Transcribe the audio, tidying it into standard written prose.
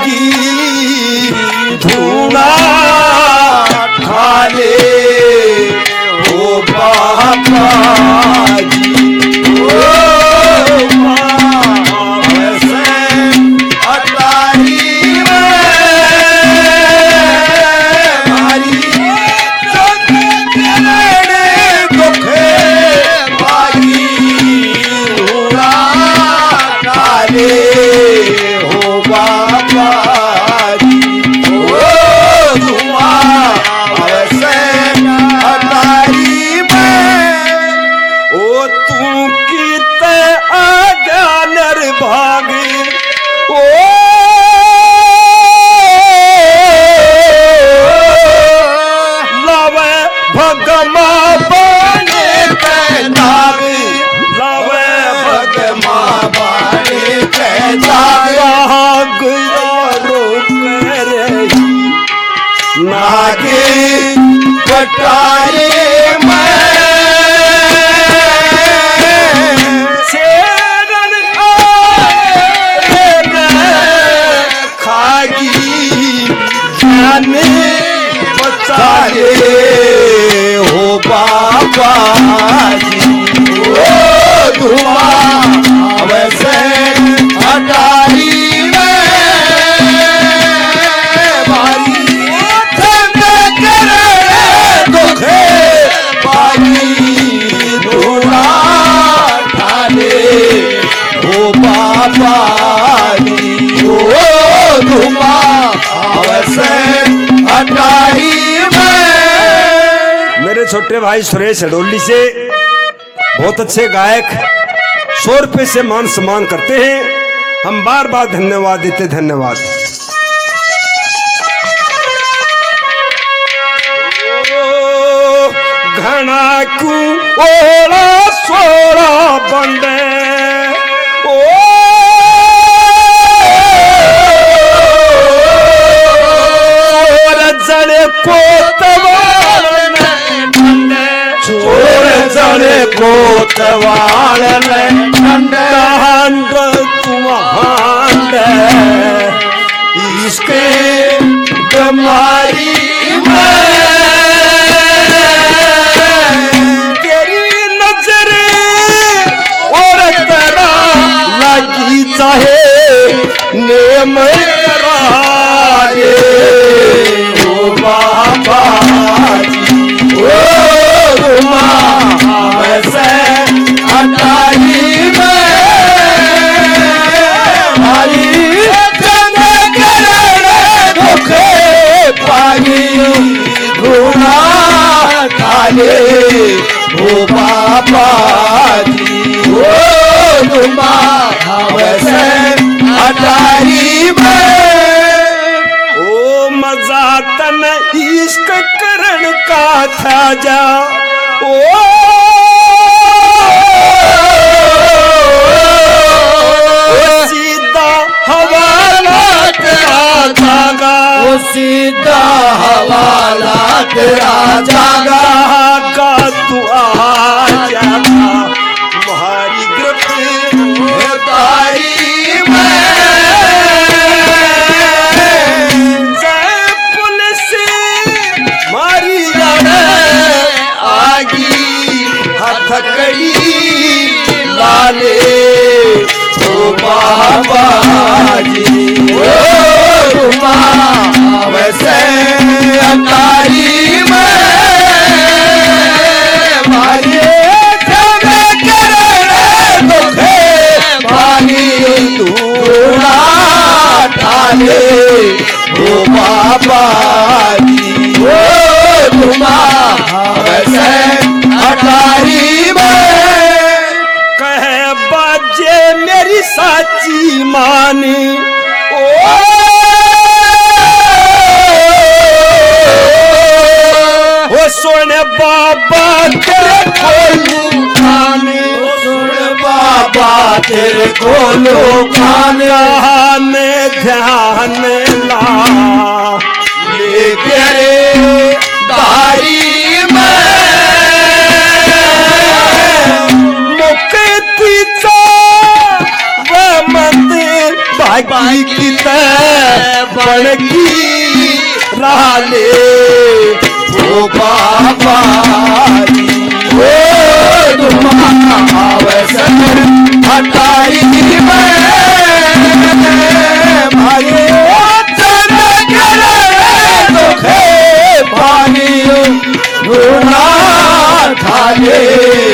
भागी धूना ठाले हो बाबा जी नागे कटारे में शेरन खागी जाने बचारे हो बाबा जी ओ धुआं वैसे अटारी मेरे छोटे भाई सुरेश हडोली से बहुत अच्छे गायक 100 रुपये से मान सम्मान करते हैं, हम बार बार धन्यवाद देते। धन्यवाद। घना कु ओला सोला बंदे ओ जड़े कोतवाल छोड़ जड़े कोतवाल हांड तुम्हांड इसके बीमारी में तेरी नजर और तेरा लगी चाहे नेम करारे बाबा जी ओ वैसे अटारी में हरी जन दुखे पागी धुना ठाले ओ बाबा जी ओ वैसे अटारी में तन इश्क करण का था जा ओ सीधा हवाला तेरा जागा ओ सीधा हवाला तेरा जागा का तू आ जागा तुम्हारी गिरफ्तारी हथकड़ी लाले ओ बाबा जी ओ वैसे अटारी में मारे दुखे पानी धूना ठाले ओ बाबा जी ओ वैसे अटारी में कहे बाजे मेरी साची मानी ओ सोने बाबा तेरे खोलू खाने सोने बाबा तेरे खोलू खाने ध्यान ला लेके रे दारी बाकी बड़की राले ओ बाबा ओ तुम हटाई भाई पानी ठाले